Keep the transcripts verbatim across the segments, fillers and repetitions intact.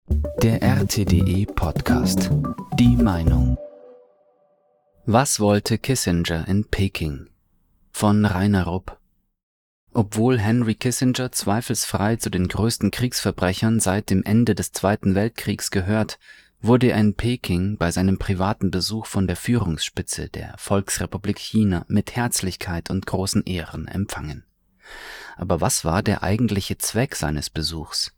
Der R T D E-Podcast. Die Meinung. Was wollte Kissinger in Peking? Von Rainer Rupp. Obwohl Henry Kissinger zweifelsfrei zu den größten Kriegsverbrechern seit dem Ende des Zweiten Weltkriegs gehört, wurde er in Peking bei seinem privaten Besuch von der Führungsspitze der Volksrepublik China mit Herzlichkeit und großen Ehren empfangen. Aber was war der eigentliche Zweck seines Besuchs?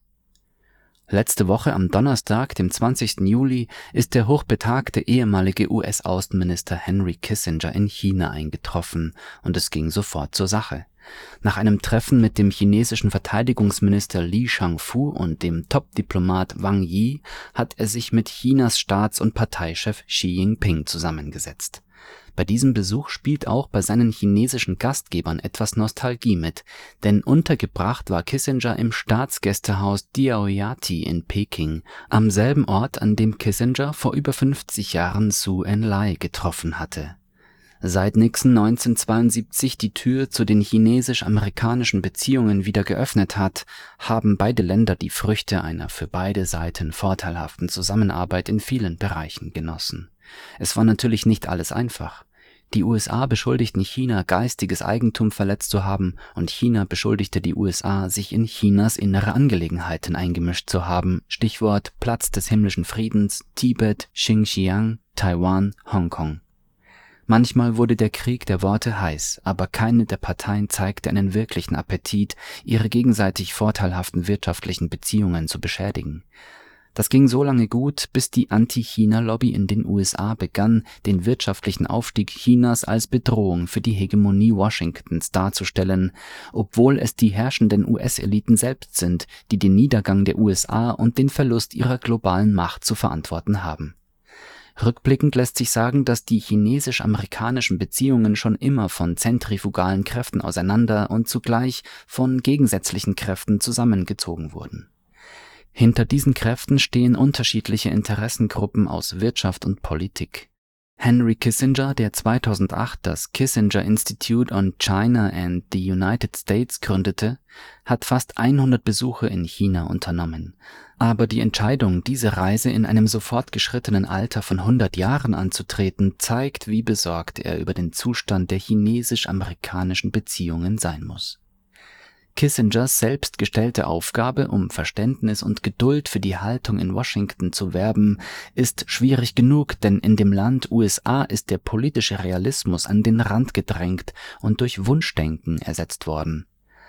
Letzte Woche am Donnerstag, dem zwanzigsten Juli, ist der hochbetagte ehemalige U S-Außenminister Henry Kissinger in China eingetroffen und es ging sofort zur Sache. Nach einem Treffen mit dem chinesischen Verteidigungsminister Li Shangfu und dem Top-Diplomat Wang Yi hat er sich mit Chinas Staats- und Parteichef Xi Jinping zusammengesetzt. Bei diesem Besuch spielt auch bei seinen chinesischen Gastgebern etwas Nostalgie mit, denn untergebracht war Kissinger im Staatsgästehaus Diaoyati in Peking, am selben Ort, an dem Kissinger vor über fünfzig Jahren Zhou Enlai getroffen hatte. Seit Nixon neunzehnhundertzweiundsiebzig die Tür zu den chinesisch-amerikanischen Beziehungen wieder geöffnet hat, haben beide Länder die Früchte einer für beide Seiten vorteilhaften Zusammenarbeit in vielen Bereichen genossen. Es war natürlich nicht alles einfach. Die U S A beschuldigten China, geistiges Eigentum verletzt zu haben, und China beschuldigte die U S A, sich in Chinas innere Angelegenheiten eingemischt zu haben. Stichwort Platz des himmlischen Friedens, Tibet, Xinjiang, Taiwan, Hongkong. Manchmal wurde der Krieg der Worte heiß, aber keine der Parteien zeigte einen wirklichen Appetit, ihre gegenseitig vorteilhaften wirtschaftlichen Beziehungen zu beschädigen. Das ging so lange gut, bis die Anti-China-Lobby in den U S A begann, den wirtschaftlichen Aufstieg Chinas als Bedrohung für die Hegemonie Washingtons darzustellen, obwohl es die herrschenden U S-Eliten selbst sind, die den Niedergang der U S A und den Verlust ihrer globalen Macht zu verantworten haben. Rückblickend lässt sich sagen, dass die chinesisch-amerikanischen Beziehungen schon immer von zentrifugalen Kräften auseinander und zugleich von gegensätzlichen Kräften zusammengezogen wurden. Hinter diesen Kräften stehen unterschiedliche Interessengruppen aus Wirtschaft und Politik. Henry Kissinger, der zweitausendacht das Kissinger Institute on China and the United States gründete, hat fast hundert Besuche in China unternommen. Aber die Entscheidung, diese Reise in einem so fortgeschrittenen Alter von hundert Jahren anzutreten, zeigt, wie besorgt er über den Zustand der chinesisch-amerikanischen Beziehungen sein muss. Kissingers selbst gestellte Aufgabe, um Verständnis und Geduld für die Haltung in Washington zu werben, ist schwierig genug, denn in dem Land U S A ist der politische Realismus an den Rand gedrängt und durch Wunschdenken ersetzt worden.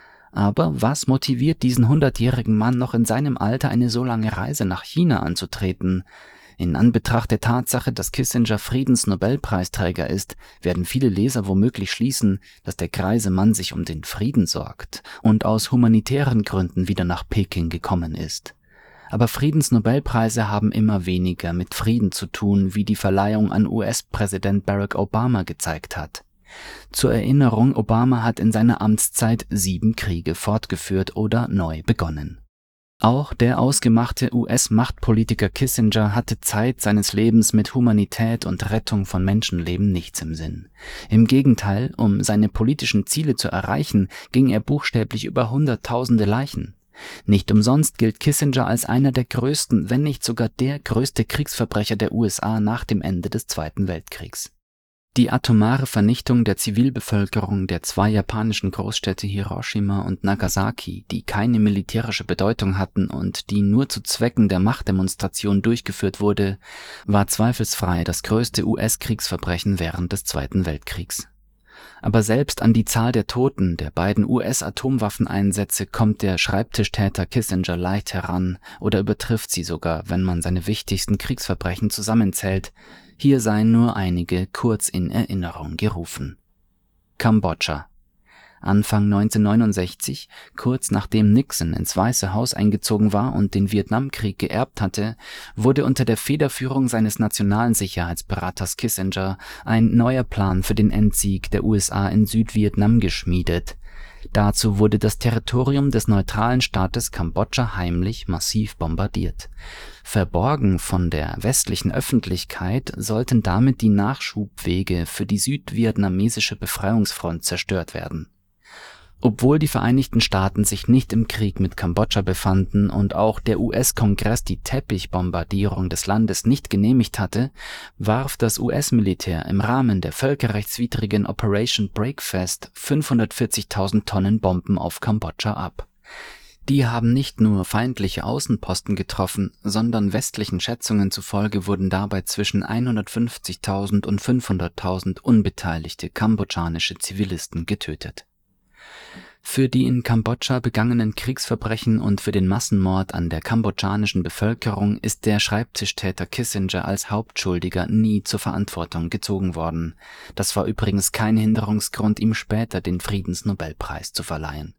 Aber was motiviert diesen hundertjährigen Mann noch in seinem Alter, eine so lange Reise nach China anzutreten? In Anbetracht der Tatsache, dass Kissinger Friedensnobelpreisträger ist, werden viele Leser womöglich schließen, dass der greise Mann sich um den Frieden sorgt und aus humanitären Gründen wieder nach Peking gekommen ist. Aber Friedensnobelpreise haben immer weniger mit Frieden zu tun, wie die Verleihung an U S-Präsident Barack Obama gezeigt hat. Zur Erinnerung, Obama hat in seiner Amtszeit sieben Kriege fortgeführt oder neu begonnen. Auch der ausgemachte U S-Machtpolitiker Kissinger hatte Zeit seines Lebens mit Humanität und Rettung von Menschenleben nichts im Sinn. Im Gegenteil, um seine politischen Ziele zu erreichen, ging er buchstäblich über hunderttausende Leichen. Nicht umsonst gilt Kissinger als einer der größten, wenn nicht sogar der größte Kriegsverbrecher der U S A nach dem Ende des Zweiten Weltkriegs. Die atomare Vernichtung der Zivilbevölkerung der zwei japanischen Großstädte Hiroshima und Nagasaki, die keine militärische Bedeutung hatten und die nur zu Zwecken der Machtdemonstration durchgeführt wurde, war zweifelsfrei das größte U S-Kriegsverbrechen während des Zweiten Weltkriegs. Aber selbst an die Zahl der Toten der beiden U S-Atomwaffeneinsätze kommt der Schreibtischtäter Kissinger leicht heran oder übertrifft sie sogar, wenn man seine wichtigsten Kriegsverbrechen zusammenzählt. Hier seien nur einige kurz in Erinnerung gerufen. Kambodscha. Anfang neunzehnhundertneunundsechzig, kurz nachdem Nixon ins Weiße Haus eingezogen war und den Vietnamkrieg geerbt hatte, wurde unter der Federführung seines nationalen Sicherheitsberaters Kissinger ein neuer Plan für den Endsieg der U S A in Südvietnam geschmiedet. Dazu wurde das Territorium des neutralen Staates Kambodscha heimlich massiv bombardiert. Verborgen von der westlichen Öffentlichkeit sollten damit die Nachschubwege für die südvietnamesische Befreiungsfront zerstört werden. Obwohl die Vereinigten Staaten sich nicht im Krieg mit Kambodscha befanden und auch der U S-Kongress die Teppichbombardierung des Landes nicht genehmigt hatte, warf das U S-Militär im Rahmen der völkerrechtswidrigen Operation Breakfast fünfhundertvierzigtausend Tonnen Bomben auf Kambodscha ab. Die haben nicht nur feindliche Außenposten getroffen, sondern westlichen Schätzungen zufolge wurden dabei zwischen hundertfünfzigtausend und fünfhunderttausend unbeteiligte kambodschanische Zivilisten getötet. Für die in Kambodscha begangenen Kriegsverbrechen und für den Massenmord an der kambodschanischen Bevölkerung ist der Schreibtischtäter Kissinger als Hauptschuldiger nie zur Verantwortung gezogen worden. Das war übrigens kein Hinderungsgrund, ihm später den Friedensnobelpreis zu verleihen.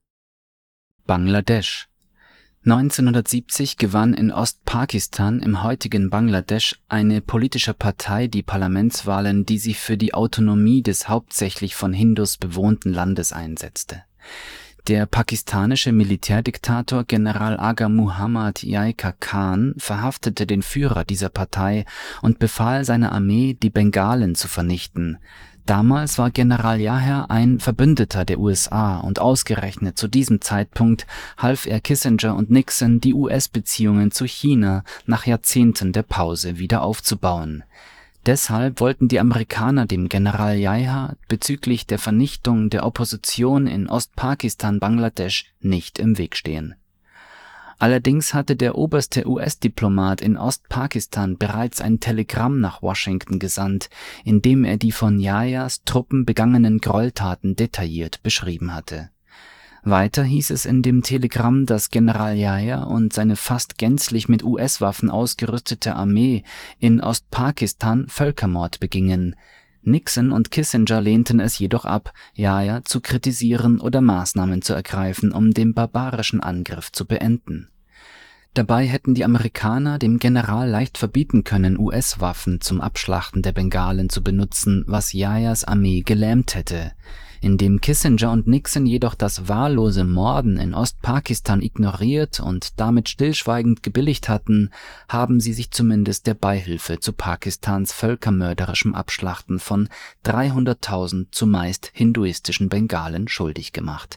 Bangladesch. neunzehnhundertsiebzig gewann in Ostpakistan im heutigen Bangladesch eine politische Partei die Parlamentswahlen, die sich für die Autonomie des hauptsächlich von Hindus bewohnten Landes einsetzte. Der pakistanische Militärdiktator General Agha Muhammad Yahya Khan verhaftete den Führer dieser Partei und befahl seiner Armee, die Bengalen zu vernichten. Damals war General Yahya ein Verbündeter der U S A und ausgerechnet zu diesem Zeitpunkt half er Kissinger und Nixon, die U S-Beziehungen zu China nach Jahrzehnten der Pause wieder aufzubauen. Deshalb wollten die Amerikaner dem General Yahya bezüglich der Vernichtung der Opposition in Ostpakistan, Bangladesch nicht im Weg stehen. Allerdings hatte der oberste U S-Diplomat in Ostpakistan bereits ein Telegramm nach Washington gesandt, in dem er die von Yahyas Truppen begangenen Gräueltaten detailliert beschrieben hatte. Weiter hieß es in dem Telegramm, dass General Yahya und seine fast gänzlich mit U S-Waffen ausgerüstete Armee in Ostpakistan Völkermord begingen. Nixon und Kissinger lehnten es jedoch ab, Yahya zu kritisieren oder Maßnahmen zu ergreifen, um den barbarischen Angriff zu beenden. Dabei hätten die Amerikaner dem General leicht verbieten können, U S-Waffen zum Abschlachten der Bengalen zu benutzen, was Yahyas Armee gelähmt hätte. Indem Kissinger und Nixon jedoch das wahllose Morden in Ostpakistan ignoriert und damit stillschweigend gebilligt hatten, haben sie sich zumindest der Beihilfe zu Pakistans völkermörderischem Abschlachten von dreihunderttausend zumeist hinduistischen Bengalen schuldig gemacht.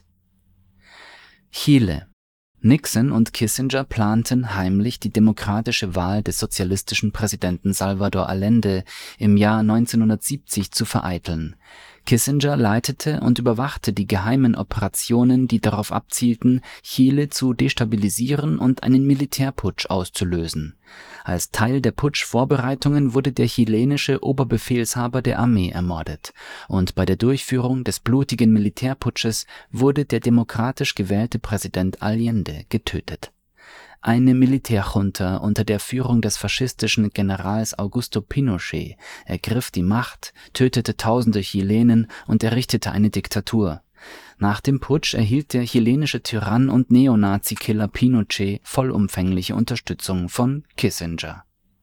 Chile. Nixon und Kissinger planten heimlich die demokratische Wahl des sozialistischen Präsidenten Salvador Allende im Jahr neunzehnhundertsiebzig zu vereiteln. Kissinger leitete und überwachte die geheimen Operationen, die darauf abzielten, Chile zu destabilisieren und einen Militärputsch auszulösen. Als Teil der Putschvorbereitungen wurde der chilenische Oberbefehlshaber der Armee ermordet, und bei der Durchführung des blutigen Militärputsches wurde der demokratisch gewählte Präsident Allende getötet. Eine Militärjunta unter der Führung des faschistischen Generals Augusto Pinochet ergriff die Macht, tötete tausende Chilenen und errichtete eine Diktatur. Nach dem Putsch erhielt der chilenische Tyrann und Neonazi-Killer Pinochet vollumfängliche Unterstützung von Kissinger.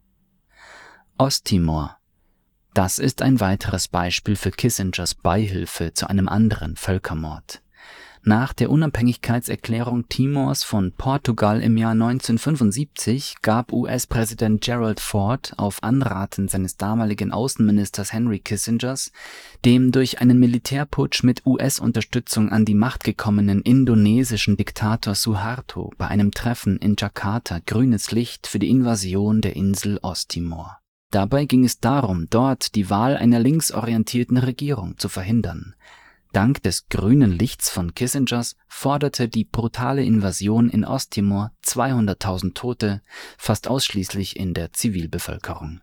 Osttimor. Das ist ein weiteres Beispiel für Kissingers Beihilfe zu einem anderen Völkermord. Nach der Unabhängigkeitserklärung Timors von Portugal im Jahr neunzehnhundertfünfundsiebzig gab U S-Präsident Gerald Ford auf Anraten seines damaligen Außenministers Henry Kissingers dem durch einen Militärputsch mit U S-Unterstützung an die Macht gekommenen indonesischen Diktator Suharto bei einem Treffen in Jakarta grünes Licht für die Invasion der Insel Osttimor. Dabei ging es darum, dort die Wahl einer linksorientierten Regierung zu verhindern. Dank des grünen Lichts von Kissingers forderte die brutale Invasion in Osttimor zweihunderttausend Tote, fast ausschließlich in der Zivilbevölkerung.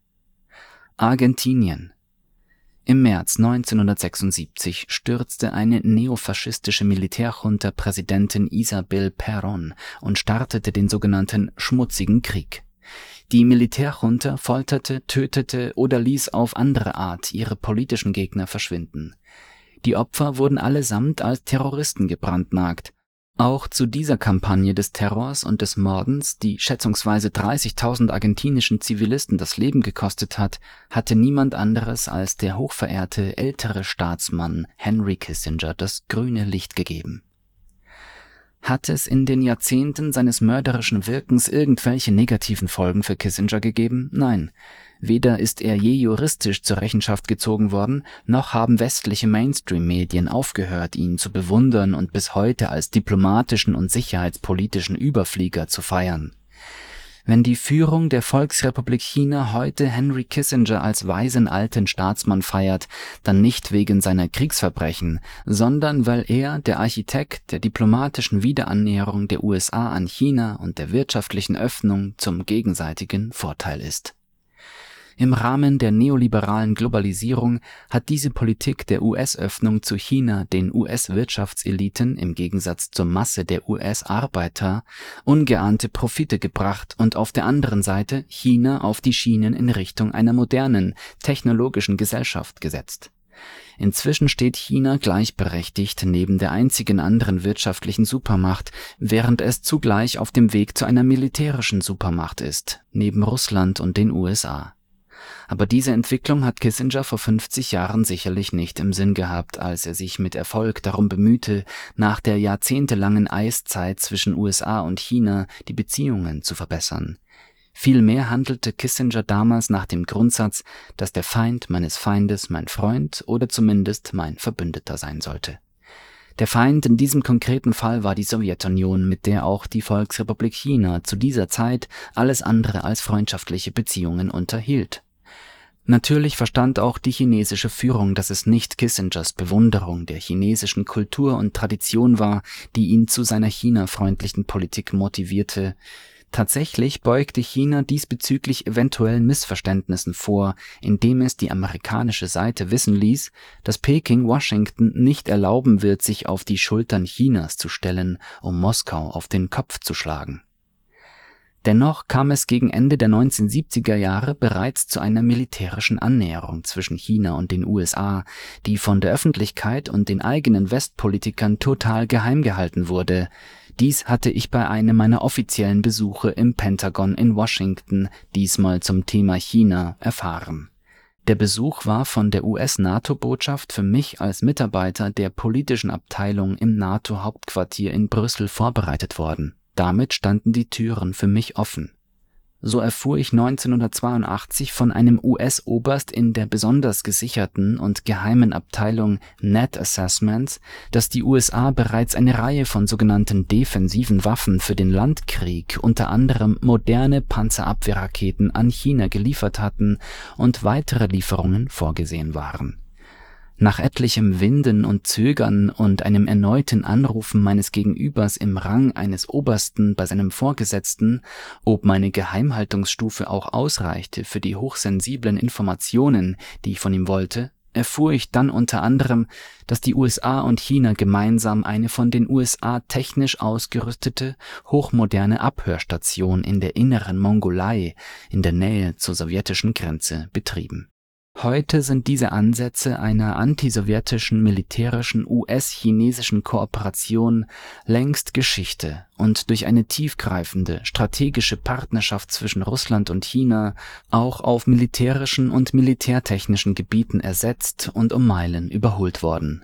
Argentinien. Im März neunzehnhundertsechsundsiebzig stürzte eine neofaschistische Militärjunta Präsidentin Isabel Perón und startete den sogenannten Schmutzigen Krieg. Die Militärjunta folterte, tötete oder ließ auf andere Art ihre politischen Gegner verschwinden. Die Opfer wurden allesamt als Terroristen gebrandmarkt. Auch zu dieser Kampagne des Terrors und des Mordens, die schätzungsweise dreißigtausend argentinischen Zivilisten das Leben gekostet hat, hatte niemand anderes als der hochverehrte ältere Staatsmann Henry Kissinger das grüne Licht gegeben. Hat es in den Jahrzehnten seines mörderischen Wirkens irgendwelche negativen Folgen für Kissinger gegeben? Nein. Weder ist er je juristisch zur Rechenschaft gezogen worden, noch haben westliche Mainstream-Medien aufgehört, ihn zu bewundern und bis heute als diplomatischen und sicherheitspolitischen Überflieger zu feiern. Wenn die Führung der Volksrepublik China heute Henry Kissinger als weisen alten Staatsmann feiert, dann nicht wegen seiner Kriegsverbrechen, sondern weil er der Architekt der diplomatischen Wiederannäherung der U S A an China und der wirtschaftlichen Öffnung zum gegenseitigen Vorteil ist. Im Rahmen der neoliberalen Globalisierung hat diese Politik der U S-Öffnung zu China den U S-Wirtschaftseliten im Gegensatz zur Masse der U S-Arbeiter ungeahnte Profite gebracht und auf der anderen Seite China auf die Schienen in Richtung einer modernen, technologischen Gesellschaft gesetzt. Inzwischen steht China gleichberechtigt neben der einzigen anderen wirtschaftlichen Supermacht, während es zugleich auf dem Weg zu einer militärischen Supermacht ist, neben Russland und den U S A. Aber diese Entwicklung hat Kissinger vor fünfzig Jahren sicherlich nicht im Sinn gehabt, als er sich mit Erfolg darum bemühte, nach der jahrzehntelangen Eiszeit zwischen U S A und China die Beziehungen zu verbessern. Vielmehr handelte Kissinger damals nach dem Grundsatz, dass der Feind meines Feindes mein Freund oder zumindest mein Verbündeter sein sollte. Der Feind in diesem konkreten Fall war die Sowjetunion, mit der auch die Volksrepublik China zu dieser Zeit alles andere als freundschaftliche Beziehungen unterhielt. Natürlich verstand auch die chinesische Führung, dass es nicht Kissingers Bewunderung der chinesischen Kultur und Tradition war, die ihn zu seiner China-freundlichen Politik motivierte. Tatsächlich beugte China diesbezüglich eventuellen Missverständnissen vor, indem es die amerikanische Seite wissen ließ, dass Peking Washington nicht erlauben wird, sich auf die Schultern Chinas zu stellen, um Moskau auf den Kopf zu schlagen. Dennoch kam es gegen Ende der neunzehnhundertsiebziger Jahre bereits zu einer militärischen Annäherung zwischen China und den U S A, die von der Öffentlichkeit und den eigenen Westpolitikern total geheim gehalten wurde. Dies hatte ich bei einem meiner offiziellen Besuche im Pentagon in Washington, diesmal zum Thema China, erfahren. Der Besuch war von der U S-NATO-Botschaft für mich als Mitarbeiter der politischen Abteilung im NATO-Hauptquartier in Brüssel vorbereitet worden. Damit standen die Türen für mich offen. So erfuhr ich neunzehnhundertzweiundachtzig von einem U S-Oberst in der besonders gesicherten und geheimen Abteilung Net Assessments, dass die U S A bereits eine Reihe von sogenannten defensiven Waffen für den Landkrieg, unter anderem moderne Panzerabwehrraketen, an China geliefert hatten und weitere Lieferungen vorgesehen waren. Nach etlichem Winden und Zögern und einem erneuten Anrufen meines Gegenübers im Rang eines Obersten bei seinem Vorgesetzten, ob meine Geheimhaltungsstufe auch ausreichte für die hochsensiblen Informationen, die ich von ihm wollte, erfuhr ich dann unter anderem, dass die U S A und China gemeinsam eine von den U S A technisch ausgerüstete, hochmoderne Abhörstation in der inneren Mongolei in der Nähe zur sowjetischen Grenze betrieben. Heute sind diese Ansätze einer antisowjetischen militärischen U S-chinesischen Kooperation längst Geschichte und durch eine tiefgreifende strategische Partnerschaft zwischen Russland und China auch auf militärischen und militärtechnischen Gebieten ersetzt und um Meilen überholt worden.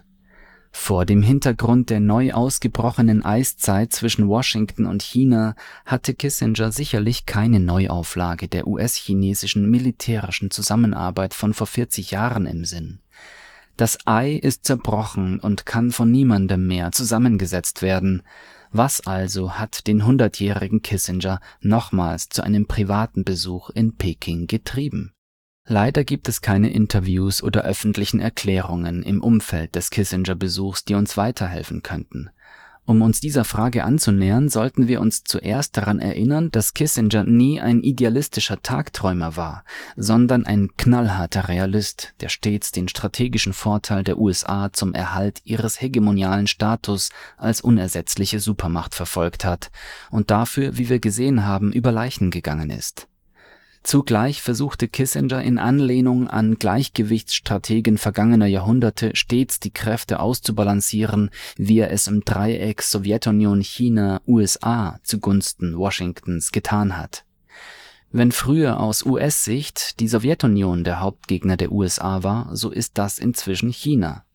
Vor dem Hintergrund der neu ausgebrochenen Eiszeit zwischen Washington und China hatte Kissinger sicherlich keine Neuauflage der U S-chinesischen militärischen Zusammenarbeit von vor vierzig Jahren im Sinn. Das Ei ist zerbrochen und kann von niemandem mehr zusammengesetzt werden. Was also hat den hundertjährigen Kissinger nochmals zu einem privaten Besuch in Peking getrieben? Leider gibt es keine Interviews oder öffentlichen Erklärungen im Umfeld des Kissinger-Besuchs, die uns weiterhelfen könnten. Um uns dieser Frage anzunähern, sollten wir uns zuerst daran erinnern, dass Kissinger nie ein idealistischer Tagträumer war, sondern ein knallharter Realist, der stets den strategischen Vorteil der U S A zum Erhalt ihres hegemonialen Status als unersetzliche Supermacht verfolgt hat und dafür, wie wir gesehen haben, über Leichen gegangen ist. Zugleich versuchte Kissinger in Anlehnung an Gleichgewichtsstrategen vergangener Jahrhunderte stets die Kräfte auszubalancieren, wie er es im Dreieck Sowjetunion, China, U S A zugunsten Washingtons getan hat. Wenn früher aus U S-Sicht die Sowjetunion der Hauptgegner der U S A war, so ist das inzwischen China.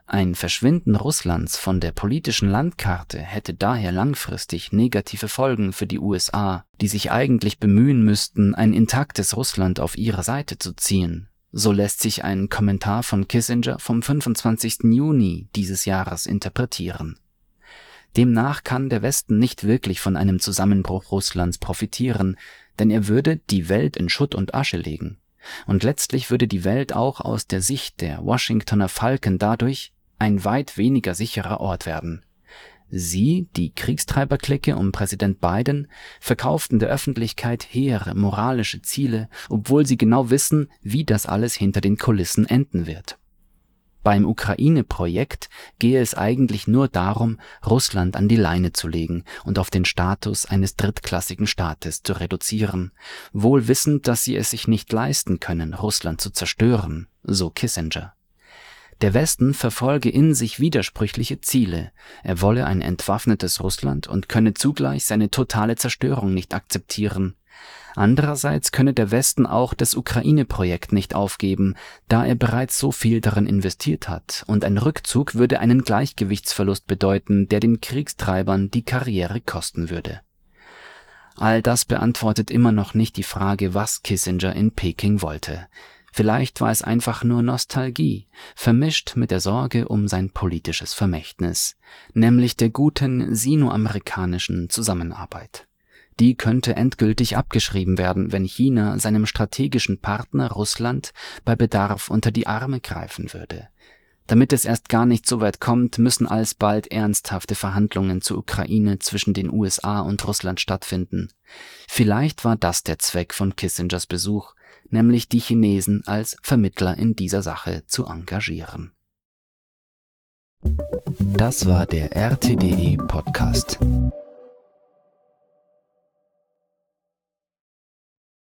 Ein Verschwinden Russlands von der politischen Landkarte hätte daher langfristig negative Folgen für die U S A, die sich eigentlich bemühen müssten, ein intaktes Russland auf ihre Seite zu ziehen. So lässt sich ein Kommentar von Kissinger vom fünfundzwanzigsten Juni dieses Jahres interpretieren. Demnach kann der Westen nicht wirklich von einem Zusammenbruch Russlands profitieren, denn er würde die Welt in Schutt und Asche legen. Und letztlich würde die Welt auch aus der Sicht der Washingtoner Falken dadurch ein weit weniger sicherer Ort werden. Sie, die Kriegstreiberclique um Präsident Biden, verkauften der Öffentlichkeit hehre moralische Ziele, obwohl sie genau wissen, wie das alles hinter den Kulissen enden wird. Beim Ukraine-Projekt gehe es eigentlich nur darum, Russland an die Leine zu legen und auf den Status eines drittklassigen Staates zu reduzieren, wohl wissend, dass sie es sich nicht leisten können, Russland zu zerstören, so Kissinger. Der Westen verfolge in sich widersprüchliche Ziele, er wolle ein entwaffnetes Russland und könne zugleich seine totale Zerstörung nicht akzeptieren. Andererseits könne der Westen auch das Ukraine-Projekt nicht aufgeben, da er bereits so viel darin investiert hat, und ein Rückzug würde einen Gleichgewichtsverlust bedeuten, der den Kriegstreibern die Karriere kosten würde. All das beantwortet immer noch nicht die Frage, was Kissinger in Peking wollte. Vielleicht war es einfach nur Nostalgie, vermischt mit der Sorge um sein politisches Vermächtnis, nämlich der guten sino-amerikanischen Zusammenarbeit. Die könnte endgültig abgeschrieben werden, wenn China seinem strategischen Partner Russland bei Bedarf unter die Arme greifen würde. Damit es erst gar nicht so weit kommt, müssen alsbald ernsthafte Verhandlungen zur Ukraine zwischen den U S A und Russland stattfinden. Vielleicht war das der Zweck von Kissingers Besuch, nämlich die Chinesen als Vermittler in dieser Sache zu engagieren. Das war der R T D E Podcast.